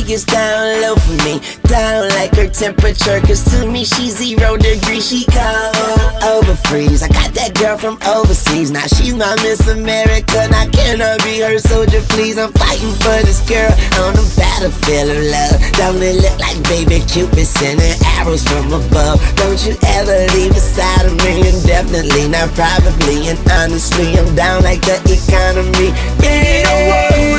gets down low for me, down like her temperature, cause to me she's 0 degrees, she cold, over freeze. I got that girl from overseas, now she's my Miss America, now can I be her soldier please? I'm fighting for this girl on the battlefield of love. Don't it look like baby Cupid sending arrows from above? Don't you ever leave beside of me, indefinitely, not probably, and honestly I'm down like the economy. Yeah,